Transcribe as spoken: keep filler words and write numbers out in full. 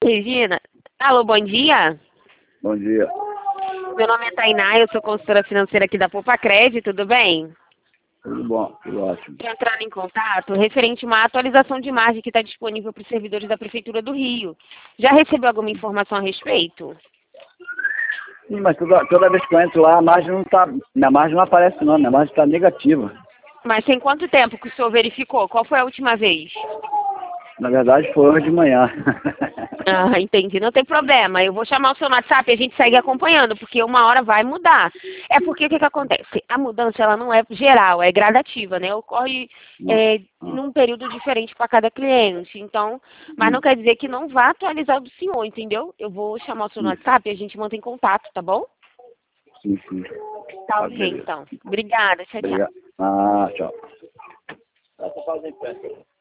Regina, alô, bom dia. Bom dia. Meu nome é Tainá, eu sou consultora financeira aqui da Poupa Crédito, tudo bem? Tudo bom, tudo ótimo. Estou entrando em contato referente a uma atualização de margem que está disponível para os servidores da Prefeitura do Rio. Já recebeu alguma informação a respeito? Sim, mas toda, toda vez que eu entro lá, a margem não tá. Minha margem não aparece não, minha margem está negativa. Mas tem quanto tempo que o senhor verificou? Qual foi a última vez? Na verdade foi hoje de manhã. Ah, entendi. Não tem problema. Eu vou chamar o seu WhatsApp e a gente segue acompanhando, porque uma hora vai mudar. É porque o que, que acontece? A mudança ela não é geral, é gradativa, né? Ocorre é, num período diferente para cada cliente. Então, mas não quer dizer que não vá atualizar o do senhor, entendeu? Eu vou chamar o seu WhatsApp e a gente mantém contato, tá bom? Sim, sim. Tá ok, então. Obrigada. Tchau, tchau. Obrigado. Ah, tchau.